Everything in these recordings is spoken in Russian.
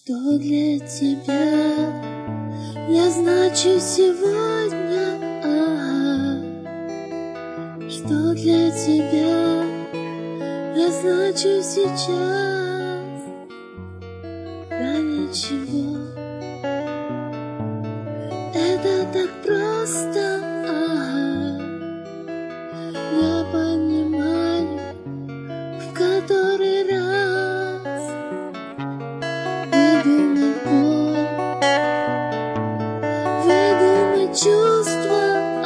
Что для тебя я значу сегодня, что для тебя я значу сейчас, да ничего, это так просто, я понимаю в который раз выдумать боль, выдумать чувства,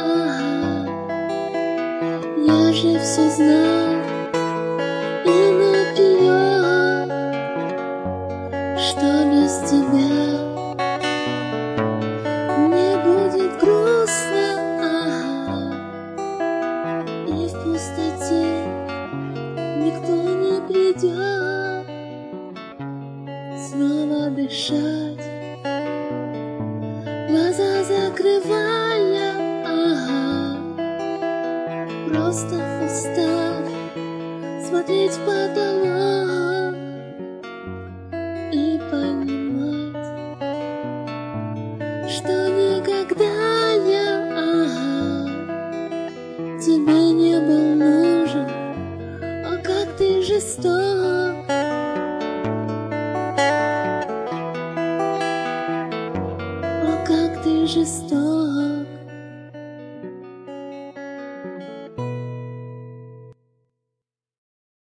я же все знаю и наперед, что без тебя мне будет грустно, и в пустоте никто не придет снова дышать, глаза закрывая, просто устав смотреть в потолок и понимать, что никогда я тебе не был нужен. О, как ты жесток, о, как ты жесток.